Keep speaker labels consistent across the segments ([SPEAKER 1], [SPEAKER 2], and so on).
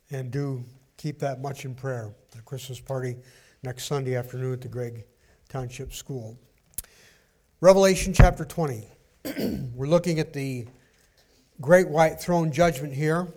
[SPEAKER 1] And do keep that much in prayer. The Christmas party next Sunday afternoon at the Gregg Township School. Revelation chapter 20. We're looking at the great white throne judgment here.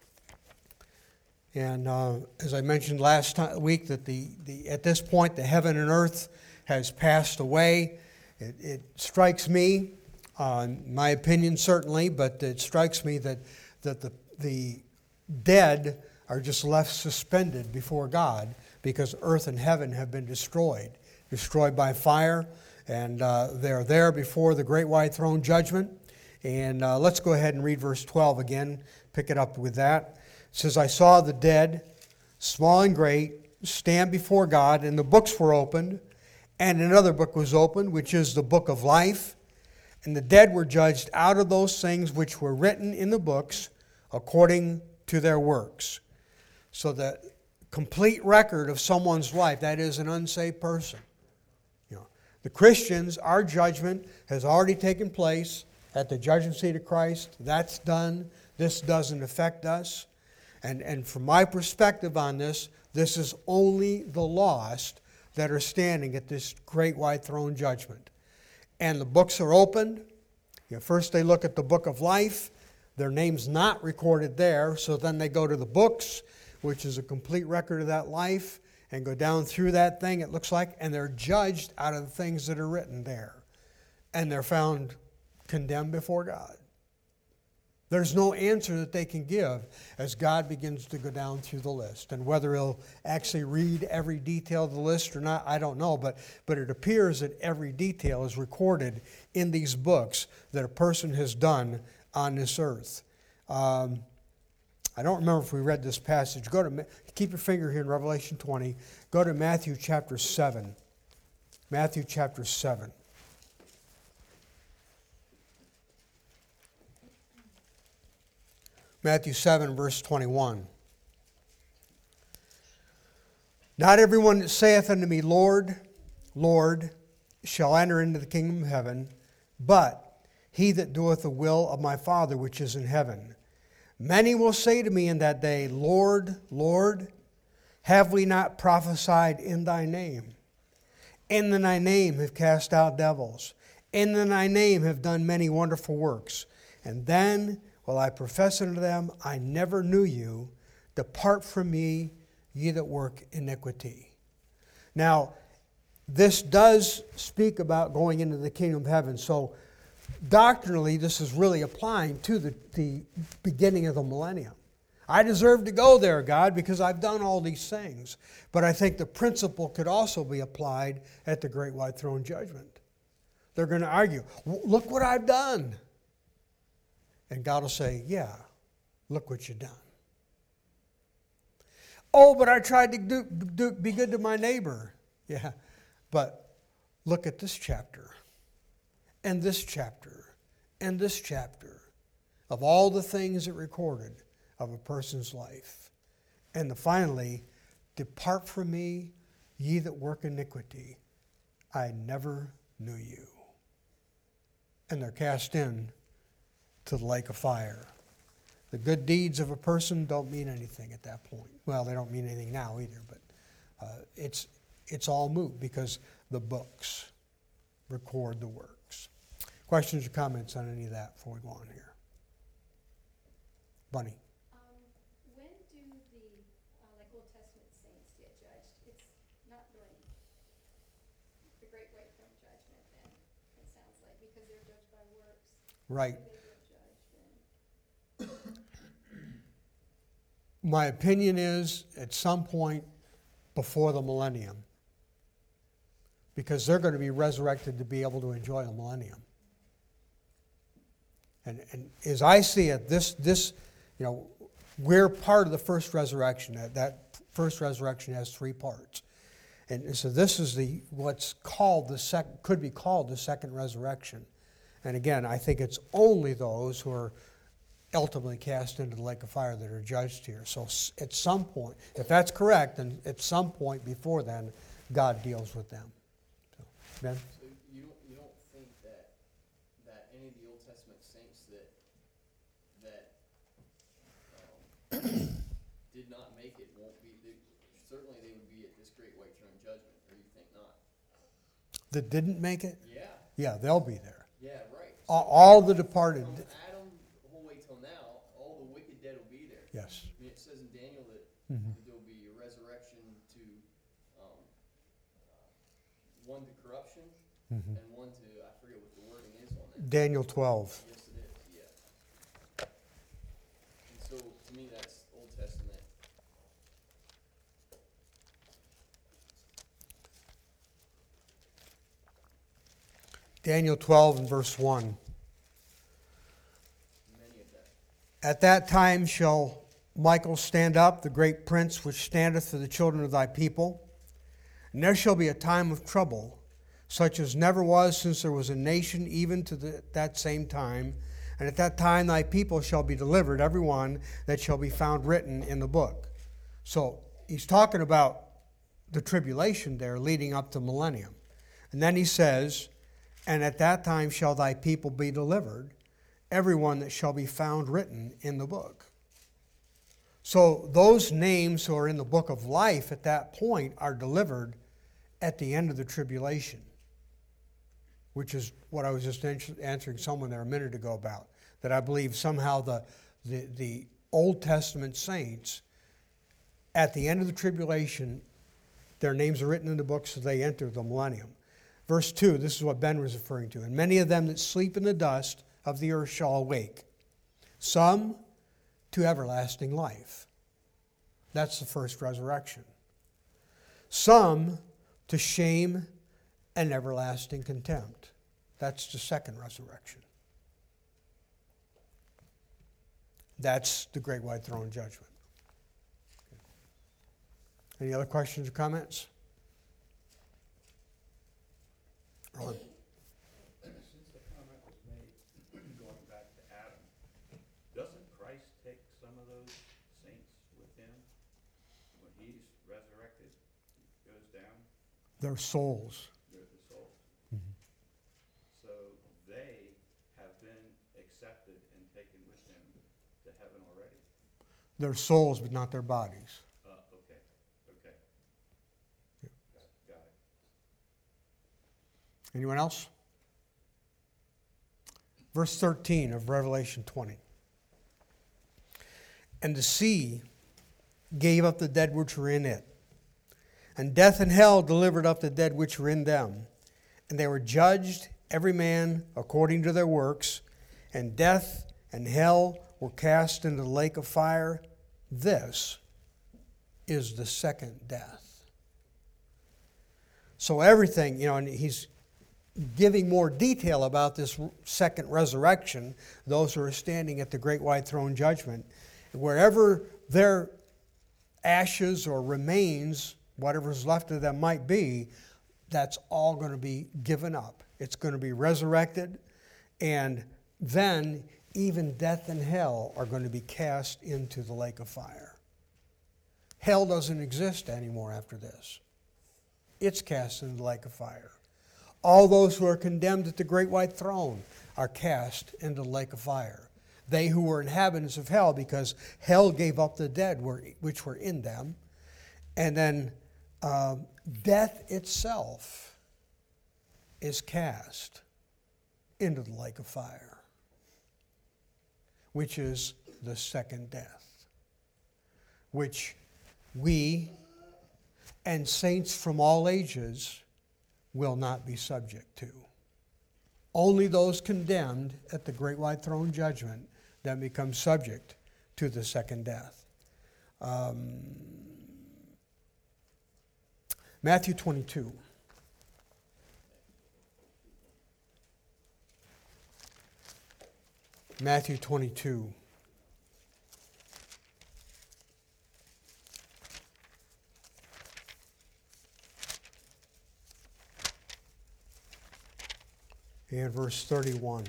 [SPEAKER 1] And as I mentioned last week, that at this point the heaven and earth has passed away. It strikes me, in my opinion certainly, but it strikes me that the dead are just left suspended before God because earth and heaven have been destroyed by fire, and they're there before the great white throne judgment. And let's go ahead and read verse 12 again, pick it up with that. It says, I saw the dead, small and great, stand before God, and the books were opened, and another book was opened, which is the book of life. And the dead were judged out of those things which were written in the books according to their works. So the complete record of someone's life, that is an unsaved person. The Christians, our judgment has already taken place at the judgment seat of Christ. That's done. This doesn't affect us. And from my perspective on this is only the lost that are standing at this great white throne judgment. And the books are opened. First they look at the book of life. Their name's not recorded there, so then they go to the books, which is a complete record of that life, and go down through that thing, it looks like, and they're judged out of the things that are written there. And they're found condemned before God. There's no answer that they can give as God begins to go down through the list. And whether he'll actually read every detail of the list or not, I don't know. But it appears that every detail is recorded in these books that a person has done on this earth. I don't remember if we read this passage. Keep your finger here in Revelation 20. Go to Matthew chapter 7. Matthew chapter 7. Matthew 7, verse 21. Not everyone that saith unto me, Lord, Lord, shall enter into the kingdom of heaven, but he that doeth the will of my Father which is in heaven. Many will say to me in that day, Lord, Lord, have we not prophesied in thy name? In thy name have cast out devils. In thy name have done many wonderful works. And then will I profess unto them, I never knew you. Depart from me, ye that work iniquity. Now, this does speak about going into the kingdom of heaven. So, doctrinally, this is really applying to the beginning of the millennium. I deserve to go there, God, because I've done all these things. But I think the principle could also be applied at the great white throne judgment. They're going to argue, look what I've done. And God will say, yeah, look what you've done. Oh, but I tried to be good to my neighbor. Yeah, but look at this chapter, and this chapter, and this chapter of all the things that recorded of a person's life. And finally, depart from me, ye that work iniquity. I never knew you. And they're cast in to the lake of fire. The good deeds of a person don't mean anything at that point. Well, they don't mean anything now either, but it's all moot because the books record the works. Questions or comments on any of that before we go on here? Bunny.
[SPEAKER 2] When do the Old Testament saints get judged? It's not during the Great White Throne Judgment, then it sounds like, because they're judged by works.
[SPEAKER 1] Right.
[SPEAKER 2] They get judged then.
[SPEAKER 1] My opinion is at some point before the millennium, because they're going to be resurrected to be able to enjoy the millennium. And as I see it, this we're part of the first resurrection. That first resurrection has three parts, and so this is what's called could be called the second resurrection. And again, I think it's only those who are ultimately cast into the lake of fire that are judged here. So at some point, if that's correct, then at some point before then, God deals with them. So, Ben?
[SPEAKER 3] So you don't think that any of the Old Testament saints that did not
[SPEAKER 1] that didn't make it,
[SPEAKER 3] Yeah,
[SPEAKER 1] yeah, they'll be there.
[SPEAKER 3] yeah, right.
[SPEAKER 1] All the departed,
[SPEAKER 3] From Adam the whole way till now, all the wicked dead will be there.
[SPEAKER 1] yes.
[SPEAKER 3] I mean, it says in Daniel that
[SPEAKER 1] Mhm.
[SPEAKER 3] there'll be a resurrection to, um, one to corruption
[SPEAKER 1] Mhm.
[SPEAKER 3] and one to, I forget what the wording is on that.
[SPEAKER 1] Daniel 12.
[SPEAKER 3] Yes, it is, yeah. And so, to me, that's Old Testament.
[SPEAKER 1] Daniel 12 and verse 1.
[SPEAKER 3] Many of them.
[SPEAKER 1] At that time shall Michael stand up, the great prince which standeth for the children of thy people. And there shall be a time of trouble, such as never was since there was a nation, even to that same time. And at that time thy people shall be delivered, every one that shall be found written in the book. So he's talking about the tribulation there leading up to millennium. And then he says, and at that time shall thy people be delivered, every one that shall be found written in the book. So those names who are in the book of life at that point are delivered at the end of the tribulation, which is what I was just answering someone there a minute ago about, that I believe somehow the Old Testament saints, at the end of the tribulation, their names are written in the book so they enter the millennium. Verse 2, this is what Ben was referring to. And many of them that sleep in the dust of the earth shall awake, some to everlasting life. That's the first resurrection. Some to shame and everlasting contempt. That's the second resurrection. That's the great white throne judgment. Any other questions or comments? Ron?
[SPEAKER 4] Since the comment was made, going back to Adam, doesn't Christ take some of those saints with him? When he's resurrected, he goes down,
[SPEAKER 1] Their souls.
[SPEAKER 4] they're the souls.
[SPEAKER 1] Mhm.
[SPEAKER 4] So they have been accepted and taken with him to heaven already.
[SPEAKER 1] Their souls, but not their bodies.
[SPEAKER 4] Okay. Got it.
[SPEAKER 1] Anyone else? Verse 13 of Revelation 20. And the sea gave up the dead which were in it, and death and hell delivered up the dead which were in them. And they were judged, every man according to their works, and death and hell were cast into the lake of fire. This is the second death. So everything, and he's giving more detail about this second resurrection, those who are standing at the great white throne judgment, wherever their ashes or remains, whatever's left of them might be, that's all going to be given up. It's going to be resurrected, and then even death and hell are going to be cast into the lake of fire. Hell doesn't exist anymore after this. It's cast into the lake of fire. All those who are condemned at the great white throne are cast into the lake of fire. They who were inhabitants of hell, because hell gave up the dead which were in them. And then death itself is cast into the lake of fire, which is the second death, which we and saints from all ages will not be subject to. Only those condemned at the great white throne judgment then become subject to the second death. Matthew 22. Matthew 22. And verse 31.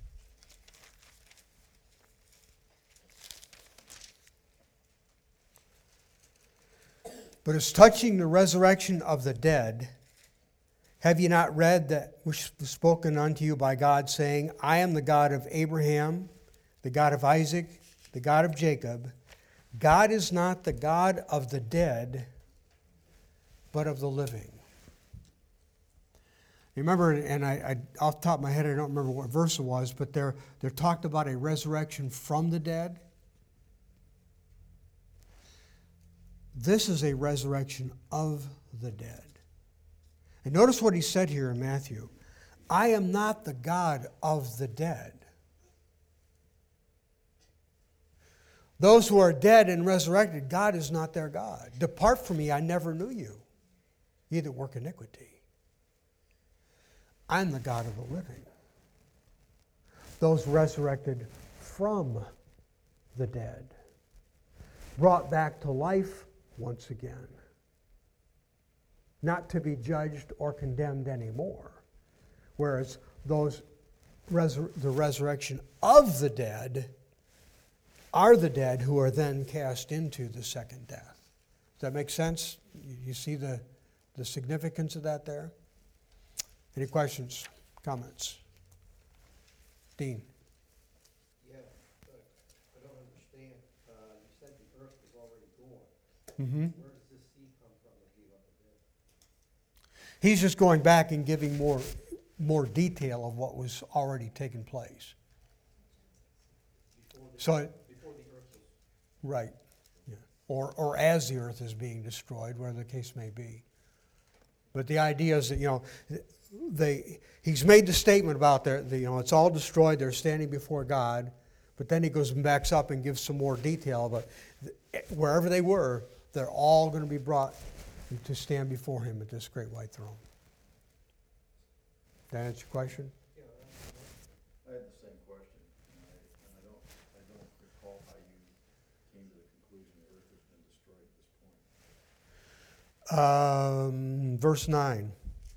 [SPEAKER 1] But as touching the resurrection of the dead, have ye not read that which was spoken unto you by God, saying, I am the God of Abraham, the God of Isaac, the God of Jacob. God is not the God of the dead, but of the living. You remember, and I off the top of my head, I don't remember what verse it was, but they're talked about a resurrection from the dead. This is a resurrection of the dead. And notice what he said here in Matthew. I am not the God of the dead. Those who are dead and resurrected, God is not their God. Depart from me, I never knew you. Ye that work iniquity. I'm the God of the living. Those resurrected from the dead, brought back to life once again, not to be judged or condemned anymore. Whereas the resurrection of the dead are the dead who are then cast into the second death. Does that make sense? You see the significance of that there? Any questions, comments? Dean?
[SPEAKER 5] Yeah, but I don't understand. You said the earth was already born.
[SPEAKER 1] Mm-hmm.
[SPEAKER 5] Where does this seed come from that gave up the dead?
[SPEAKER 1] He's just going back and giving more detail of what was already taking place.
[SPEAKER 5] Before the
[SPEAKER 1] So,
[SPEAKER 5] earth was.
[SPEAKER 1] right, yeah. Or as the earth is being destroyed, whatever the case may be. But the idea is that, he's made the statement about it's all destroyed, they're standing before God, but then he goes and backs up and gives some more detail about wherever they were, they're all going to be brought to stand before him at this great white throne. Did that answer your question?
[SPEAKER 5] Yeah,
[SPEAKER 4] I had the same question, and I don't recall how you came to the conclusion the earth has been destroyed at this point.
[SPEAKER 1] Verse 9.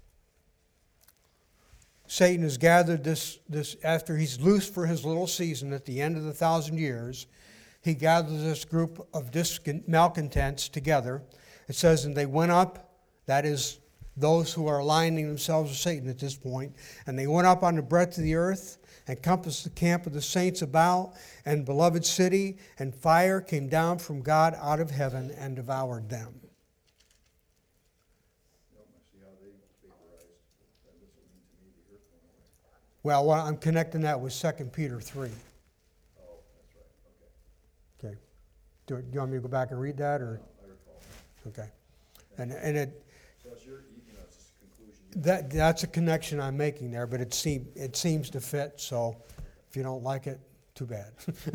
[SPEAKER 1] Satan has gathered this after he's loosed for his little season at the end of the 1,000 years. He gathers this group of malcontents together. It says, and they went up, that is, those who are aligning themselves with Satan at this point, and they went up on the breadth of the earth, and compassed the camp of the saints about, and beloved city, and fire came down from God out of heaven and devoured them.
[SPEAKER 4] See how they vaporized. That doesn't mean to me the earth went away.
[SPEAKER 1] Well, I'm connecting that with 2 Peter 3.
[SPEAKER 4] Oh, that's right, okay.
[SPEAKER 1] Okay. Do you want me to go back and read that, or?
[SPEAKER 4] No, I recall.
[SPEAKER 1] Okay. And it
[SPEAKER 4] So it's it's just a conclusion.
[SPEAKER 1] that's a connection I'm making there, but it seems to fit. So if you don't like it, too bad.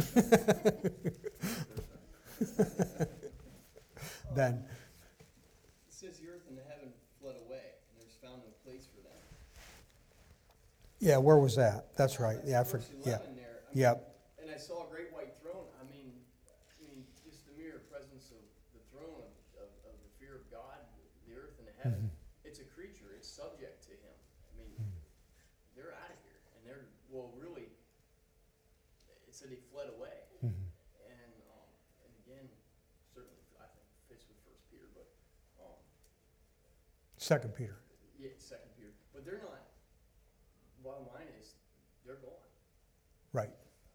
[SPEAKER 1] Ben.
[SPEAKER 3] It says the earth and the heaven fled away, and there's found no place for them.
[SPEAKER 1] Yeah, where was that? That's right. Yeah,
[SPEAKER 3] Verse
[SPEAKER 1] yeah.
[SPEAKER 3] 11 there.
[SPEAKER 1] Yep.
[SPEAKER 3] And I saw a great white throne. I mean, just the mere presence of the throne of the fear of God, the earth and the heaven. It's a creature. It's subject to him. I mean, they're out of here, and really. It said he fled away, and again, certainly I think fits with 1 Peter, but
[SPEAKER 1] 2 Peter.
[SPEAKER 3] yeah, 2 Peter. But they're not. Bottom line is, they're gone.
[SPEAKER 1] Right.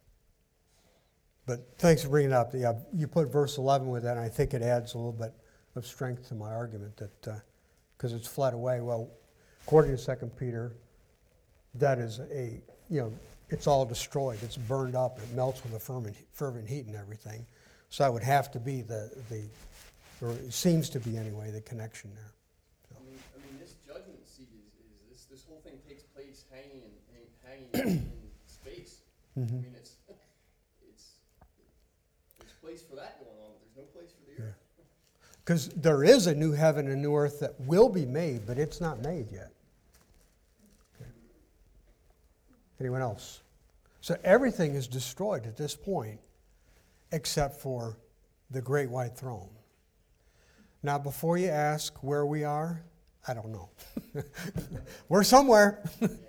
[SPEAKER 1] But thanks for bringing it up. Yeah, you put verse 11 with that, and I think it adds a little bit of strength to my argument that because it's fled away. Well, according to 2 Peter, that is it's all destroyed. It's burned up. It melts with a fervent heat and everything. So that would have to be or it seems to be anyway, the connection there.
[SPEAKER 3] I mean, this judgment seat is this whole thing takes place hanging in space. I mean, it's there's place for that going on, but there's no place for the earth.
[SPEAKER 1] Because there is a new heaven and new earth that will be made, but it's not made yet. Okay. Anyone else? So everything is destroyed at this point except for the great white throne. Now, before you ask where we are, I don't know. We're somewhere.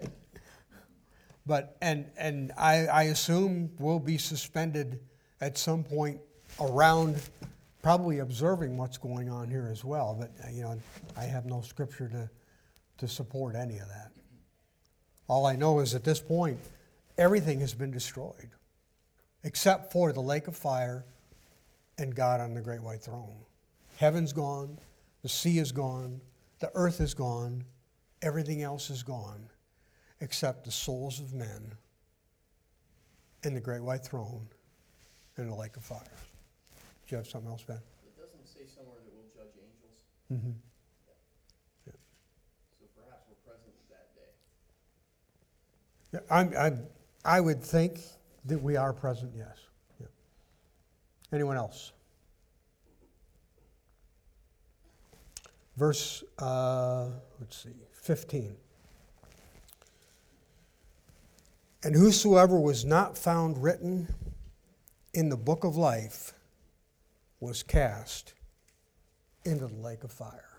[SPEAKER 1] But and I assume we'll be suspended at some point around, probably observing what's going on here as well. But I have no scripture to support any of that. All I know is at this point, everything has been destroyed, except for the lake of fire and God on the great white throne. Heaven's gone, the sea is gone, the earth is gone, everything else is gone except the souls of men and the great white throne and the lake of fire. Do you have something else, Ben?
[SPEAKER 3] It doesn't say somewhere that we'll judge angels,
[SPEAKER 1] Mm-hmm.
[SPEAKER 3] so perhaps we're present that day.
[SPEAKER 1] Yeah, I would think that we are present, yes. Yeah. Anyone else? Verse, 15. And whosoever was not found written in the book of life was cast into the lake of fire.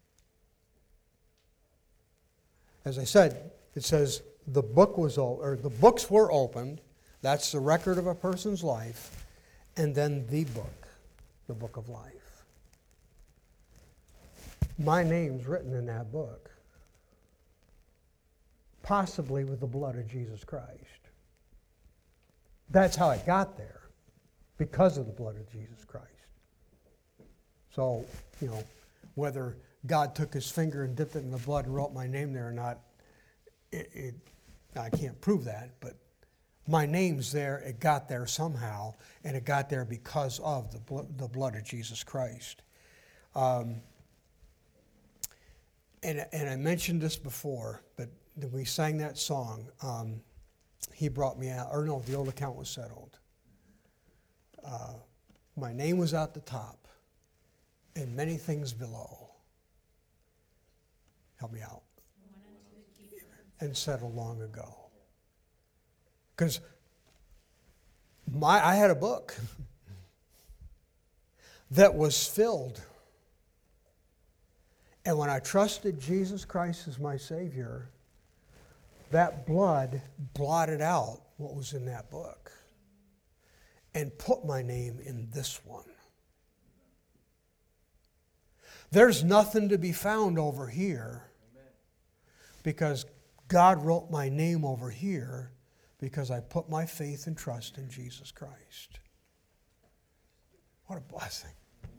[SPEAKER 1] As I said, it says the books were opened. That's the record of a person's life, and then the book of life. My name's written in that book, possibly with the blood of Jesus Christ. That's how I got there, because of the blood of Jesus Christ. So, whether God took his finger and dipped it in the blood and wrote my name there or not, I can't prove that, but my name's there. It got there somehow, and it got there because of the blood of Jesus Christ. And I mentioned this before, but we sang that song, He Brought Me Out, or no, the old account was settled. My name was at the top, and many things below. Help me out. And settled long ago. Because I had a book that was filled. And when I trusted Jesus Christ as my Savior, that blood blotted out what was in that book and put my name in this one. There's nothing to be found over here because God wrote my name over here because I put my faith and trust in Jesus Christ. What a blessing.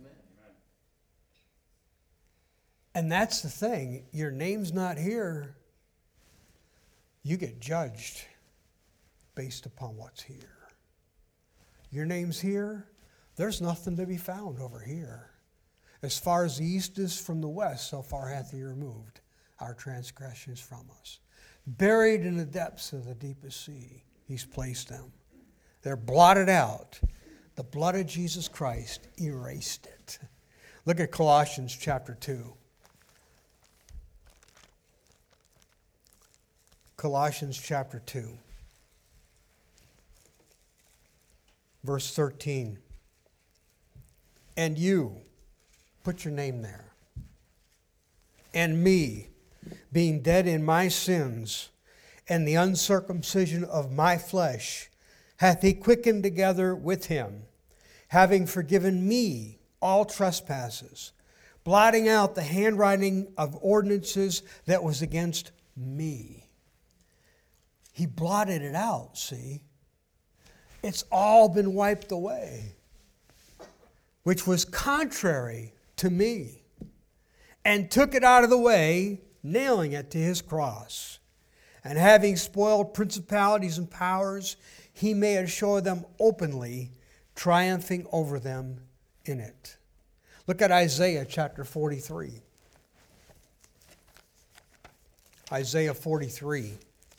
[SPEAKER 1] And that's the thing. Your name's not here. You get judged based upon what's here. Your name's here. There's nothing to be found over here. As far as the east is from the west, so far hath he removed our transgressions from us. Buried in the depths of the deepest sea, he's placed them. They're blotted out. The blood of Jesus Christ erased it. Look at Colossians chapter 2. Colossians chapter 2, verse 13. And you, put your name there, and me, being dead in my sins and the uncircumcision of my flesh, hath he quickened together with him, having forgiven me all trespasses, blotting out the handwriting of ordinances that was against me. He blotted it out, see? It's all been wiped away, which was contrary to me, and took it out of the way, nailing it to his cross. And having spoiled principalities and powers, he made show them openly, triumphing over them in it. Look at Isaiah chapter 43. Isaiah 43.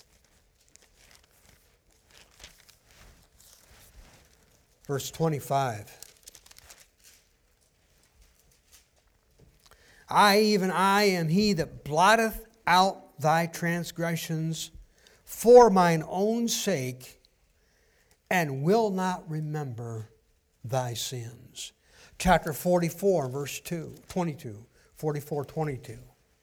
[SPEAKER 1] Verse 25. Even I am he that blotteth out thy transgressions for mine own sake, and will not remember thy sins. Chapter 44, verse 22. 44, 22.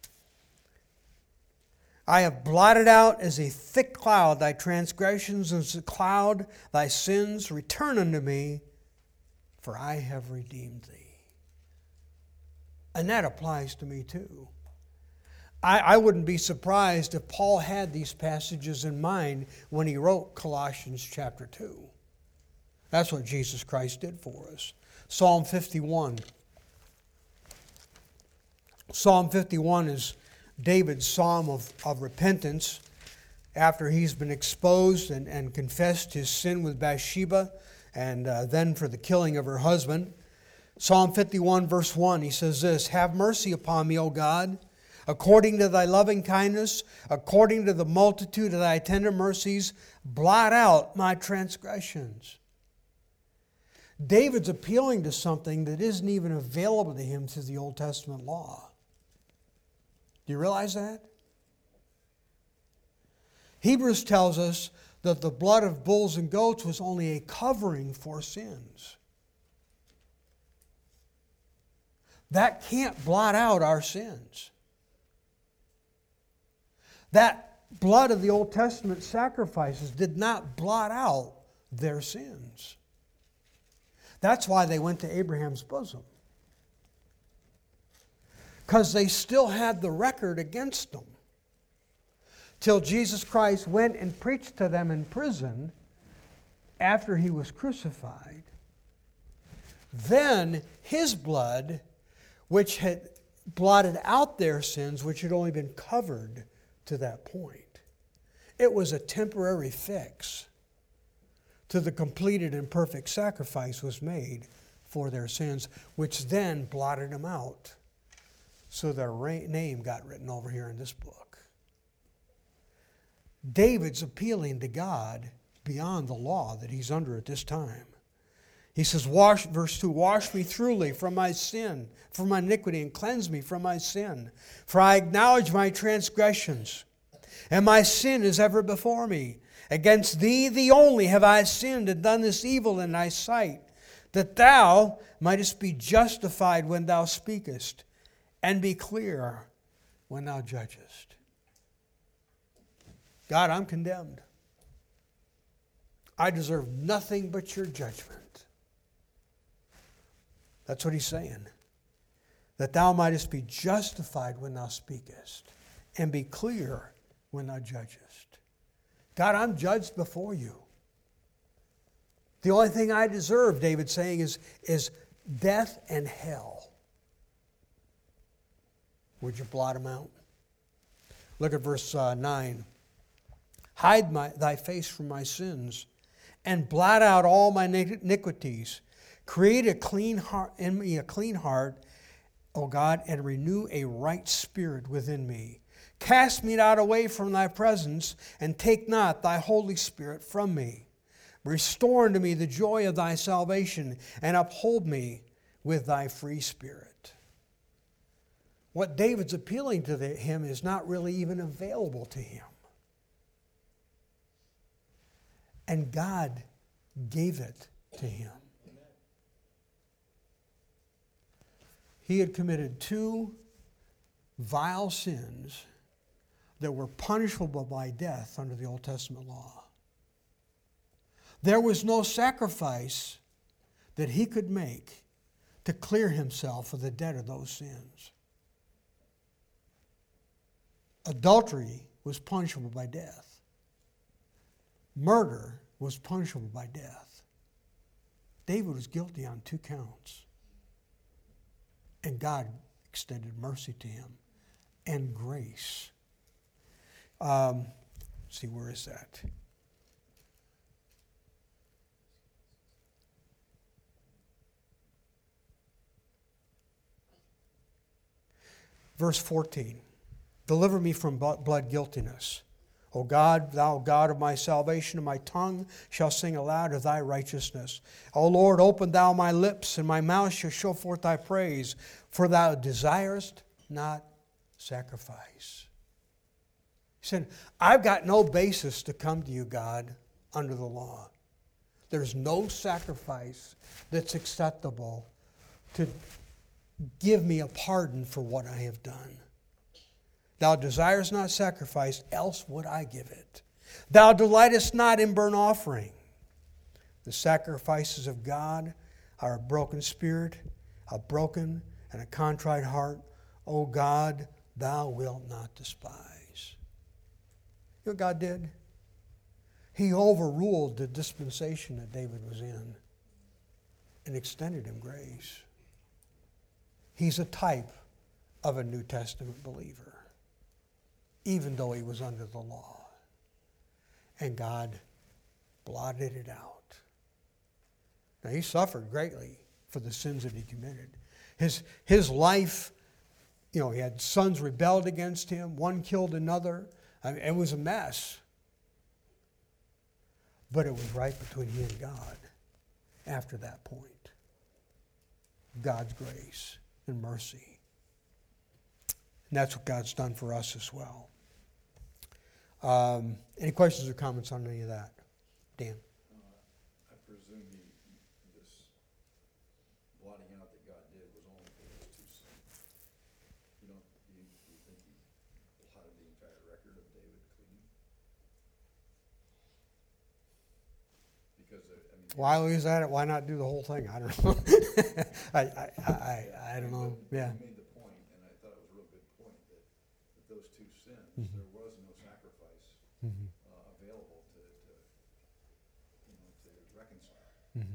[SPEAKER 1] I have blotted out as a thick cloud thy transgressions, as a cloud thy sins. Return unto me, for I have redeemed thee. And that applies to me too. I wouldn't be surprised if Paul had these passages in mind when he wrote Colossians chapter 2. That's what Jesus Christ did for us. Psalm 51. Psalm 51 is David's psalm of repentance after he's been exposed and confessed his sin with Bathsheba and then for the killing of her husband. Psalm 51 verse 1, he says this, "Have mercy upon me, O God, according to thy loving kindness, according to the multitude of thy tender mercies, blot out my transgressions." David's appealing to something that isn't even available to him through the Old Testament law. Do you realize that? Hebrews tells us that the blood of bulls and goats was only a covering for sins. That can't blot out our sins. That blood of the Old Testament sacrifices did not blot out their sins. That's why they went to Abraham's bosom. Because they still had the record against them. Till Jesus Christ went and preached to them in prison after he was crucified. Then his blood, which had blotted out their sins, which had only been covered to that point. It was a temporary fix to the completed and perfect sacrifice was made for their sins, which then blotted them out. So their name got written over here in this book. David's appealing to God beyond the law that he's under at this time. He says, verse 2, "Wash me thoroughly from my sin, from my iniquity, and cleanse me from my sin. For I acknowledge my transgressions, and my sin is ever before me. Against thee, thee only, have I sinned and done this evil in thy sight, that thou mightest be justified when thou speakest, and be clear when thou judgest." God, I'm condemned. I deserve nothing but your judgment. That's what he's saying. That thou mightest be justified when thou speakest, and be clear when thou judgest. God, I'm judged before you. The only thing I deserve, David's saying, is death and hell. Would you blot them out? Look at verse 9. "Hide thy face from my sins, and blot out all my iniquities. Create a clean heart in me, a clean heart, O God, and renew a right spirit within me. Cast me not away from thy presence, and take not thy Holy Spirit from me. Restore unto me the joy of thy salvation, and uphold me with thy free spirit." What David's appealing to him is not really even available to him. And God gave it to him. He had committed two vile sins that were punishable by death under the Old Testament law. There was no sacrifice that he could make to clear himself of the debt of those sins. Adultery was punishable by death. Murder was punishable by death. David was guilty on 2 counts. And God extended mercy to him and grace. See, where is that? Verse 14. "Deliver me from blood guiltiness. O God, thou God of my salvation, and my tongue shall sing aloud of thy righteousness. O Lord, open thou my lips, and my mouth shall show forth thy praise. For thou desirest not sacrifice." He said, I've got no basis to come to you, God, under the law. There's no sacrifice that's acceptable to give me a pardon for what I have done. Thou desirest not sacrifice, else would I give it. Thou delightest not in burnt offering. The sacrifices of God are a broken spirit, a broken and a contrite heart. O God, thou wilt not despise. You know what God did? He overruled the dispensation that David was in and extended him grace. He's a type of a New Testament believer. even though he was under the law. And God blotted it out. Now, he suffered greatly for the sins that he committed. His life, he had sons rebelled against him. One killed another. I mean, it was a mess. But it was right between he and God after that point. God's grace and mercy. And that's what God's done for us as well. Any questions or comments on any of that? Dan?
[SPEAKER 6] I presume this blotting out that God did was only for those two sins. You think he blotted the entire record of David clean? Because,
[SPEAKER 1] Why was that? Why not do the whole thing? I don't know. I don't know. Yeah.
[SPEAKER 6] You made the point, and I thought it was a real good point, that those two sins, there was no sacrifice available to reconcile.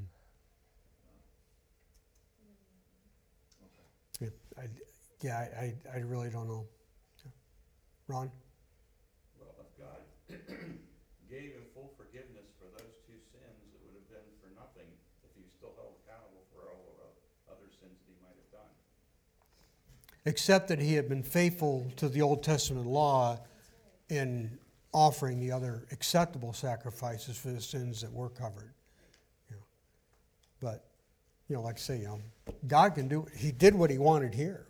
[SPEAKER 6] Okay.
[SPEAKER 1] I really don't know. Ron?
[SPEAKER 4] Well, if God gave him full forgiveness for those two sins, it would have been for nothing if he was still held accountable for all the other sins that he might have done.
[SPEAKER 1] Except that he had been faithful to the Old Testament law in offering the other acceptable sacrifices for the sins that were covered. But, like I say, God can do, he did what he wanted here.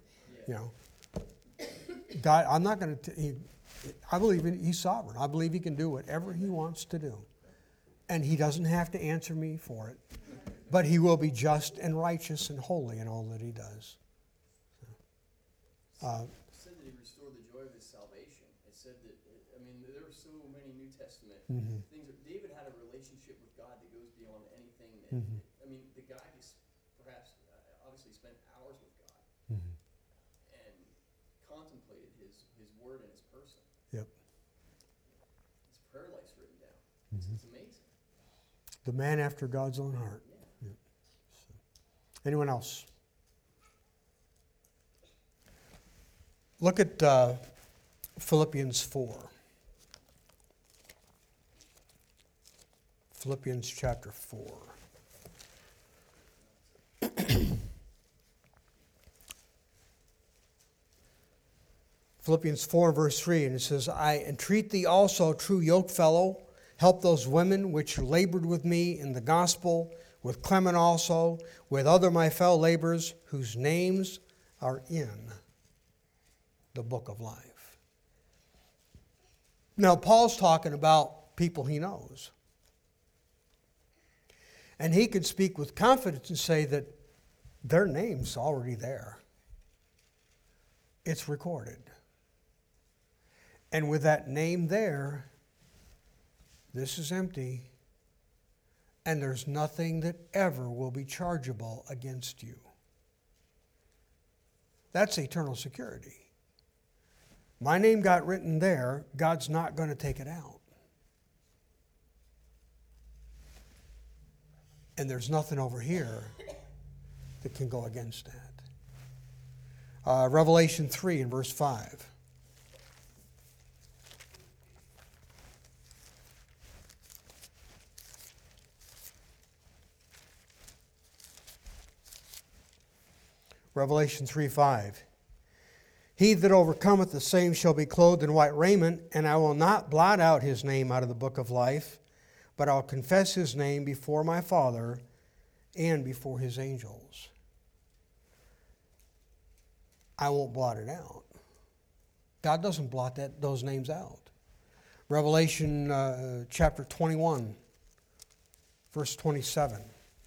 [SPEAKER 1] God, I'm not going to, I believe he's sovereign. I believe he can do whatever he wants to do. And he doesn't have to answer me for it. But he will be just and righteous and holy in all that he does.
[SPEAKER 3] It said that he restored the joy of his salvation. It said that, there are so many New Testament things. David had a relationship with God that goes beyond anything that, the guy just perhaps obviously spent hours with God and contemplated his word and his person.
[SPEAKER 1] Yep.
[SPEAKER 3] His prayer life's written down. It's amazing.
[SPEAKER 1] The man after God's own heart.
[SPEAKER 3] Yeah.
[SPEAKER 1] Yep. So. Anyone else? Look at Philippians 4. Philippians chapter 4. Philippians 4 verse 3, and it says, I entreat thee also, true yokefellow, help those women which labored with me in the gospel, with Clement also, with other my fellow laborers, whose names are in the book of life. Now, Paul's talking about people he knows. And he could speak with confidence and say that their name's already there. It's recorded. And with that name there, this is empty, and there's nothing that ever will be chargeable against you. That's eternal security. My name got written there, God's not going to take it out. And there's nothing over here that can go against that. Revelation 3 and verse 5. Revelation 3:5. He that overcometh, the same shall be clothed in white raiment, and I will not blot out his name out of the book of life, but I'll confess his name before my Father and before his angels. I won't blot it out. God doesn't blot those names out. Revelation chapter 21, verse 27.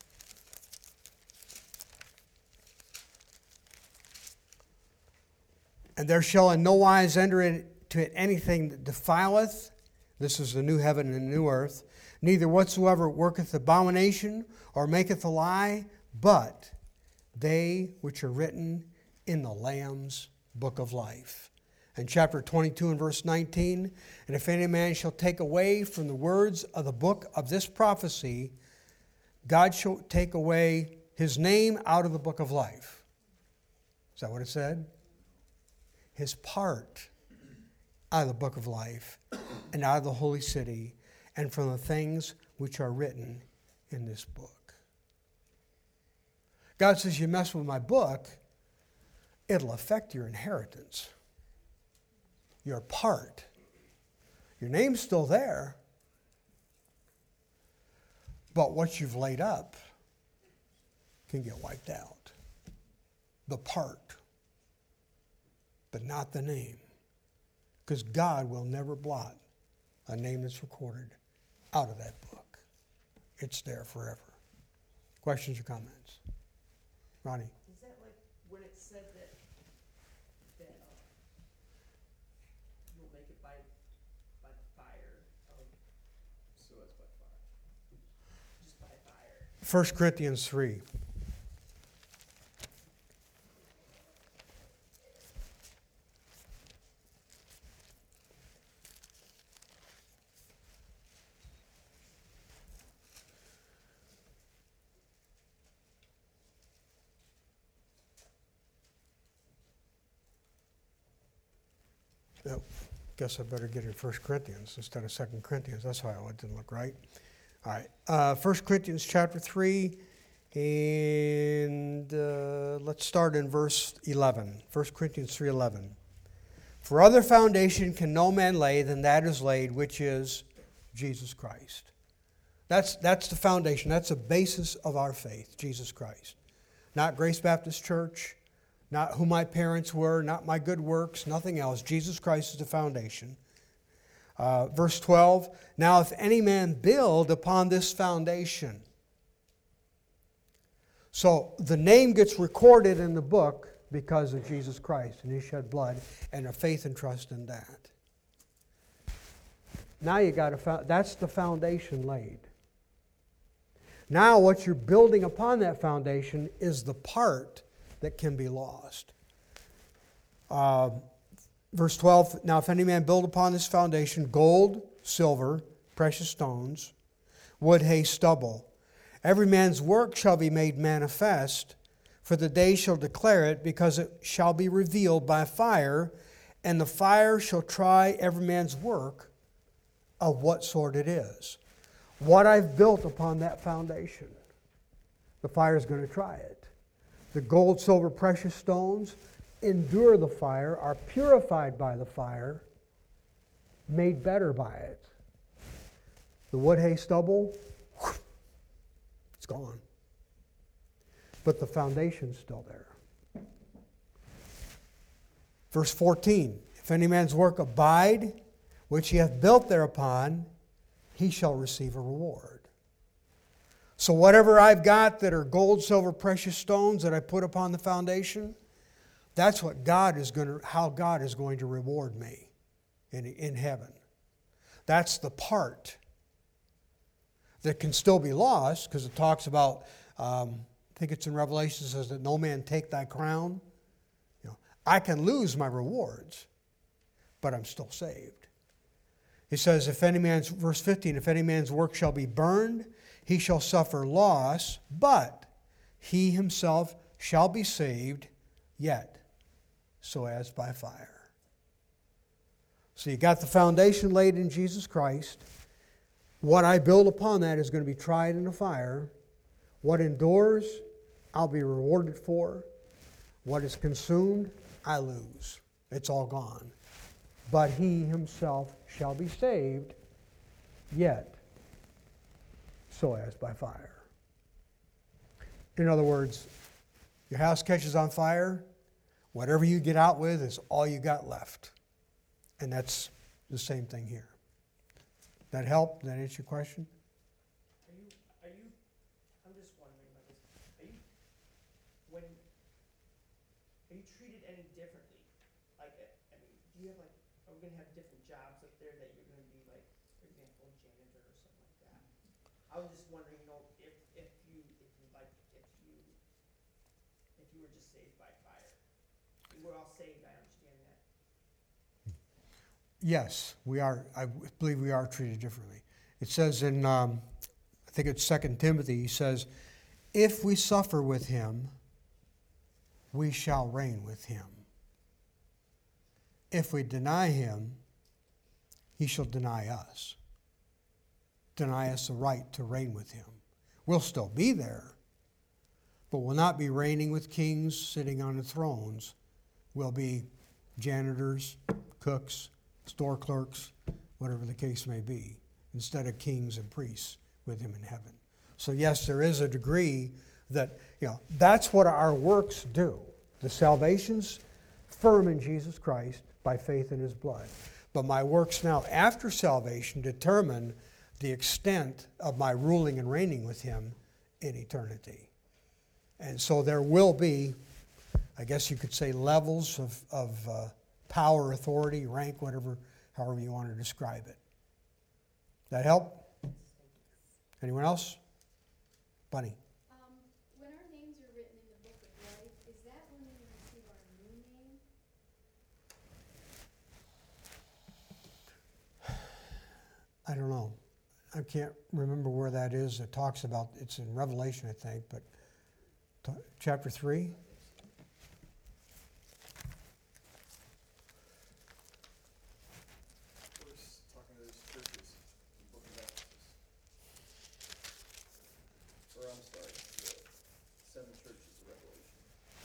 [SPEAKER 1] And there shall in no wise enter into it anything that defileth. This is the new heaven and the new earth. Neither whatsoever worketh abomination or maketh a lie, but they which are written in the Lamb's book of life. And chapter 22 and verse 19. And if any man shall take away from the words of the book of this prophecy, God shall take away his name out of the book of life. Is that what it said? His part out of the book of life, and out of the holy city, and from the things which are written in this book. God says, you mess with my book, it'll affect your inheritance. Your part. Your name's still there, but what you've laid up can get wiped out. The part, but not the name. Because God will never blot a name that's recorded out of that book. It's there forever. Questions or comments? Ronnie?
[SPEAKER 7] Is that like when it said that you'll make it by the fire of,
[SPEAKER 3] So that's by fire.
[SPEAKER 7] just by fire?
[SPEAKER 1] 1 Corinthians 3. Yep. Guess I better get in 1 Corinthians instead of 2 Corinthians. That's why it didn't look right. All right. 1 Corinthians chapter 3, and let's start in verse 11. 1 Corinthians 3:11. For other foundation can no man lay than that is laid, which is Jesus Christ. That's the foundation. That's the basis of our faith, Jesus Christ. Not Grace Baptist Church, not who my parents were, not my good works, nothing else. Jesus Christ is the foundation. Verse 12, now if any man build upon this foundation. So the name gets recorded in the book because of Jesus Christ and His shed blood and a faith and trust in that. Now you got that's the foundation laid. Now what you're building upon that foundation is the part that can be lost. Verse 12, now if any man build upon this foundation gold, silver, precious stones, wood, hay, stubble, every man's work shall be made manifest, for the day shall declare it, because it shall be revealed by fire, and the fire shall try every man's work of what sort it is. What I've built upon that foundation, the fire is going to try it. The gold, silver, precious stones endure the fire, are purified by the fire, made better by it. The wood, hay, stubble, it's gone. But the foundation's still there. Verse 14, if any man's work abide, which he hath built thereupon, he shall receive a reward. So whatever I've got that are gold, silver, precious stones that I put upon the foundation, that's what how God is going to reward me in heaven. That's the part that can still be lost, because it talks about, I think it's in Revelation, it says that no man take thy crown. I can lose my rewards, but I'm still saved. He says, verse 15, if any man's work shall be burned, he shall suffer loss, but he himself shall be saved, yet so as by fire. So you got the foundation laid in Jesus Christ. What I build upon that is going to be tried in the fire. What endures, I'll be rewarded for. What is consumed, I lose. It's all gone. But he himself shall be saved, yet so as by fire. In other words, your house catches on fire, whatever you get out with is all you got left. And that's the same thing here. That help? That answer your question?
[SPEAKER 7] I'm just wondering about this. Are you treated any differently? Like, I mean, do you have are we going to have different jobs up there that you're going to be like, for example, a janitor or something like that? I was just wondering, if you were just saved by fire. We're all saved, I understand that.
[SPEAKER 1] Yes, we are. I believe we are treated differently. It says in, I think it's 2 Timothy, he says, if we suffer with him, we shall reign with him. If we deny him, he shall deny us. Deny us the right to reign with him. We'll still be there, but we'll not be reigning with kings sitting on the thrones. We'll be janitors, cooks, store clerks, whatever the case may be, instead of kings and priests with him in heaven. So yes, there is a degree that, that's what our works do. The salvation's firm in Jesus Christ by faith in his blood. But my works now after salvation determine the extent of my ruling and reigning with him in eternity. And so there will be, I guess you could say, levels of power, authority, rank, however you want to describe it. That help? Anyone else? Bunny.
[SPEAKER 2] When our names are written in the book of life, is that when we receive our new name?
[SPEAKER 1] I don't know. I can't remember where that is. It talks about, it's in Revelation, I think, but chapter 3.
[SPEAKER 3] Where's talking to those churches, the book of Ephesus? Or I'm sorry, the 7 churches of Revelation.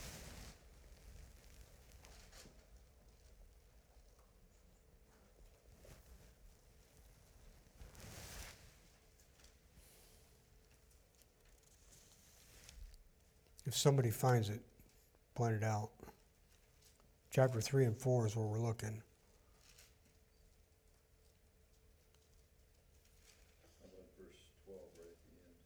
[SPEAKER 1] If somebody finds it, point it out. Chapter 3 and 4 is where we're looking.
[SPEAKER 6] How about verse 12 right at the end?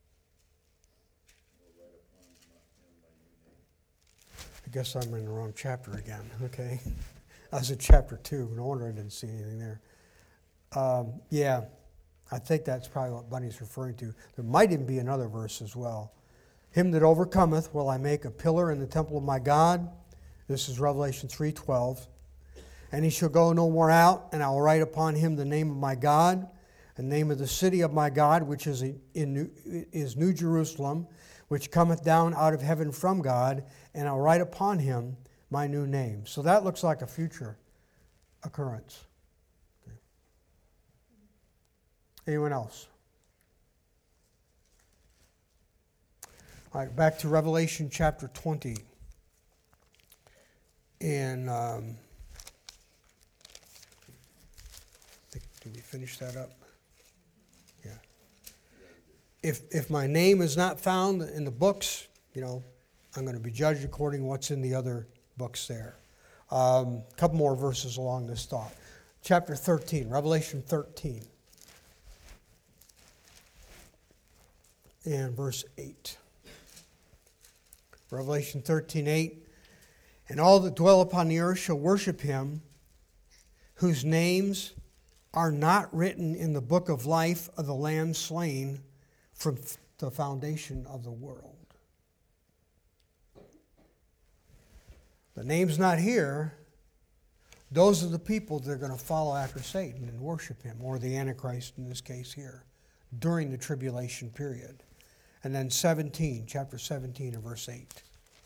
[SPEAKER 6] We'll write upon him my new name.
[SPEAKER 1] I guess I'm in the wrong chapter again, okay? I was in chapter 2. No wonder I didn't see anything there. Yeah, I think that's probably what Bunny's referring to. There might even be another verse as well. Him that overcometh will I make a pillar in the temple of my God. This is Revelation 3:12. And he shall go no more out, and I will write upon him the name of my God, the name of the city of my God, which is New Jerusalem, which cometh down out of heaven from God, and I'll write upon him my new name. So that looks like a future occurrence. Okay. Anyone else? All right, back to Revelation chapter 20. And did we finish that up? Yeah. If my name is not found in the books, I'm going to be judged according to what's in the other books there. A couple more verses along this thought. Chapter 13, Revelation 13. And verse 8. Revelation 13:8, and all that dwell upon the earth shall worship him, whose names are not written in the book of life of the Lamb slain from the foundation of the world. The name's not here. Those are the people that are going to follow after Satan and worship him, or the Antichrist in this case here, during the tribulation period. And then chapter 17 and verse 8.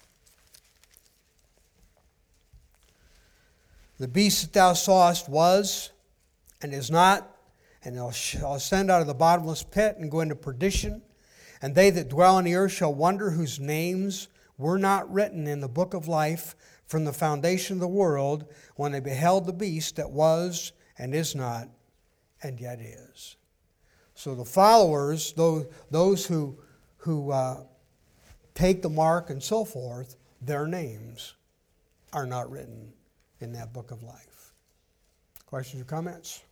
[SPEAKER 1] The beast that thou sawest was and is not, and shall ascend out of the bottomless pit and go into perdition. And they that dwell on the earth shall wonder, whose names were not written in the book of life from the foundation of the world, when they beheld the beast that was and is not and yet is. So the followers, those who take the mark and so forth, their names are not written in that book of life. Questions or comments?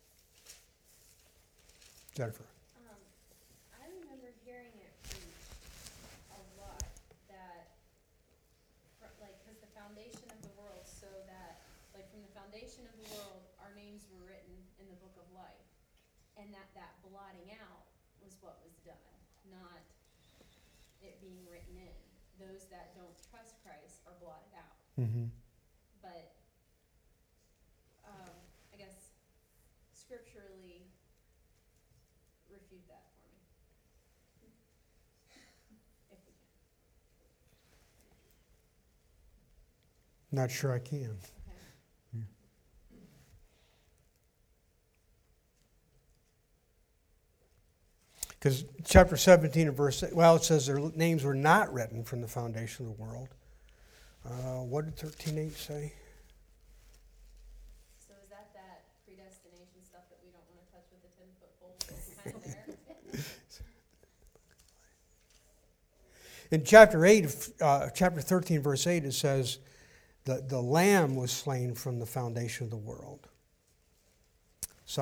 [SPEAKER 1] Jennifer.
[SPEAKER 2] I remember hearing it preached a lot that, because the foundation of the world, so that, from the foundation of the world, our names were written in the book of life, and that blotting out was what was done, not it being written in. Those that don't trust Christ are blotted out.
[SPEAKER 1] Mm-hmm.
[SPEAKER 2] But I guess scripturally refute that for me, if we can.
[SPEAKER 1] Not sure I can.
[SPEAKER 2] Okay.
[SPEAKER 1] Because chapter 17 and verse 8, well, it says their names were not written from the foundation of the world. What did 13:8 say?
[SPEAKER 2] So is that predestination stuff that we don't want to touch with the 10-foot pole that's kind of there?
[SPEAKER 1] In chapter 8, chapter 13, verse 8, it says the Lamb was slain from the foundation of the world. So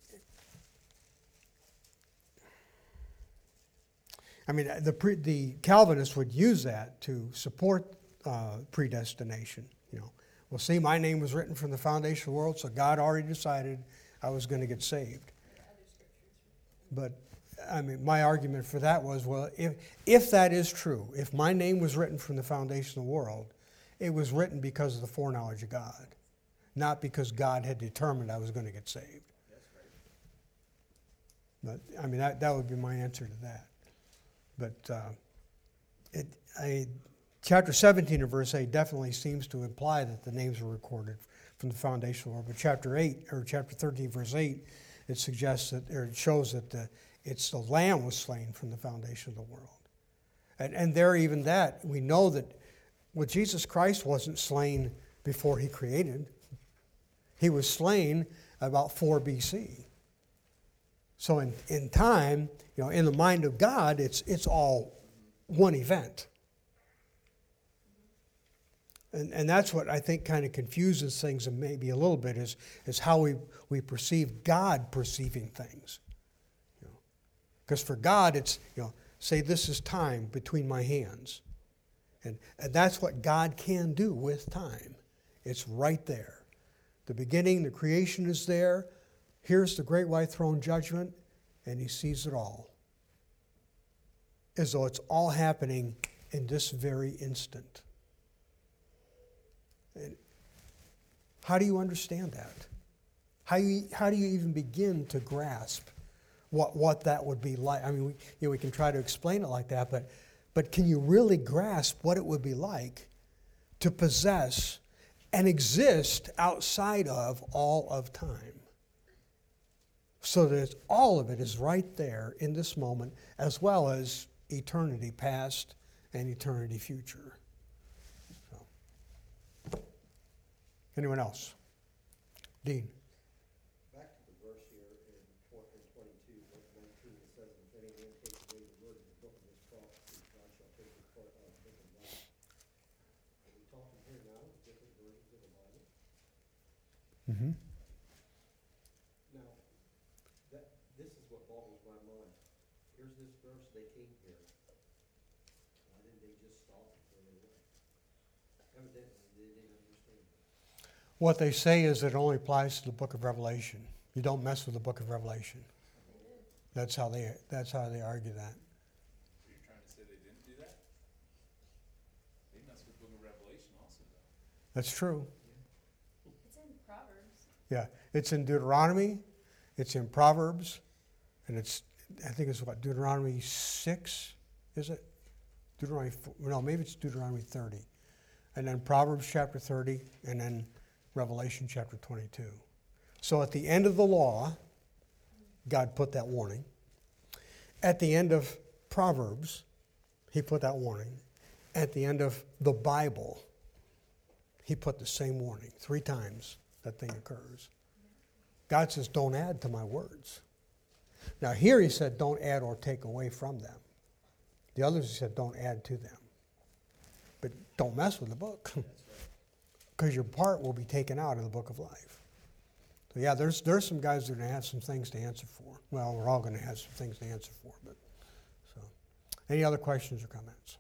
[SPEAKER 1] the Calvinists would use that to support predestination. Well, see, my name was written from the foundation of the world, so God already decided I was going to get saved. But my argument for that was, well, if that is true, if my name was written from the foundation of the world, it was written because of the foreknowledge of God, not because God had determined I was going to get saved. But that would be my answer to that. But chapter 17 and verse 8 definitely seems to imply that the names were recorded from the foundation of the world. But chapter 13 verse 8, it suggests that, or it shows that it's the Lamb was slain from the foundation of the world. And there, even that, we know that Jesus Christ wasn't slain before he created. He was slain about 4 BC. So in time, in the mind of God, it's all one event. And that's what I think kind of confuses things and maybe a little bit is how we perceive God perceiving things. Because for God, it's, say this is time between my hands. And that's what God can do with time. It's right there. The beginning, the creation is there. Here's the great white throne judgment, and he sees it all. As though it's all happening in this very instant. And how do you understand that? How do you even begin to grasp what that would be like? We can try to explain it like that, but can you really grasp what it would be like to possess and exist outside of all of time? So that all of it is right there in this moment, as well as eternity past and eternity future. So. Anyone else? Dean.
[SPEAKER 5] Back to the verse here in 22, verse 19, it says, if any man takes away the word of the book of this prophecy, God shall take his part out of the book of life. Are we talking here now with different versions of the Bible?
[SPEAKER 1] Mm-hmm.
[SPEAKER 5] Now, this is what boggles my mind. Here's this verse, they came here. Why didn't they just stop before they went? Evidently, they didn't understand it.
[SPEAKER 1] What they say is it only applies to the book of Revelation. You don't mess with the book of Revelation. That's how they argue that.
[SPEAKER 8] So you're trying to say they didn't do that? They messed with the book of Revelation also, though.
[SPEAKER 1] That's true.
[SPEAKER 2] It's in Proverbs.
[SPEAKER 1] Yeah, it's in Deuteronomy, it's in Proverbs, and I think it's what, Deuteronomy 6, is it? Deuteronomy 4, no, maybe it's Deuteronomy 30. And then Proverbs chapter 30, and then Revelation chapter 22. So at the end of the law, God put that warning. At the end of Proverbs, he put that warning. At the end of the Bible, he put the same warning. 3 times that thing occurs. God says, don't add to my words. Now here he said, don't add or take away from them. The others he said, don't add to them. But don't mess with the book. Because your part will be taken out of the book of life. So yeah, there's some guys that are going to have some things to answer for. Well, we're all going to have some things to answer for. But so, any other questions or comments?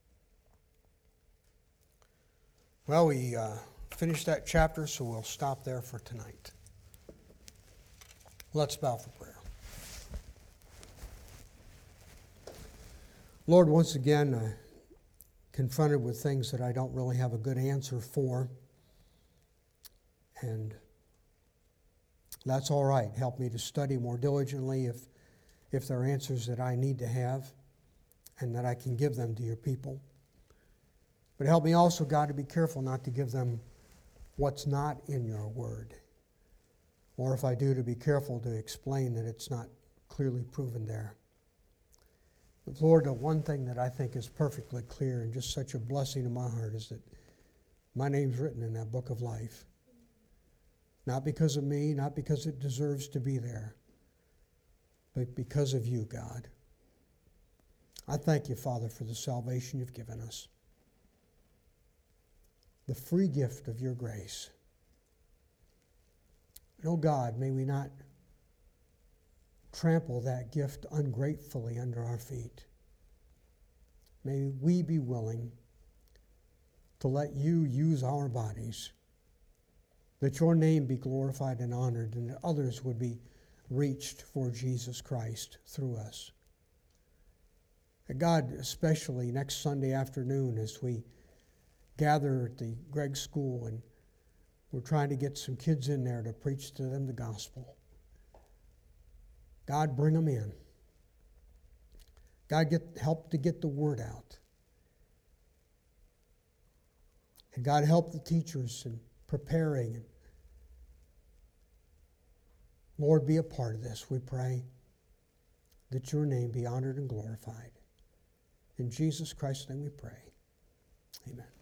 [SPEAKER 1] Well, we finished that chapter, so we'll stop there for tonight. Let's bow for prayer. Lord, once again, confronted with things that I don't really have a good answer for. And that's all right. Help me to study more diligently if there are answers that I need to have and that I can give them to your people. But help me also, God, to be careful not to give them what's not in your word. Or if I do, to be careful to explain that it's not clearly proven there. But Lord, the one thing that I think is perfectly clear and just such a blessing to my heart is that my name's written in that book of life. Not because of me, not because it deserves to be there, but because of you, God. I thank you, Father, for the salvation you've given us. The free gift of your grace. And oh God, may we not trample that gift ungratefully under our feet. May we be willing to let you use our bodies, that your name be glorified and honored, and that others would be reached for Jesus Christ through us. And God, especially next Sunday afternoon as we gather at the Gregg School and we're trying to get some kids in there to preach to them the gospel. God, bring them in. God, help to get the word out. And God, help the teachers in preparing. And Lord, be a part of this, we pray, that your name be honored and glorified. In Jesus Christ's name we pray. Amen.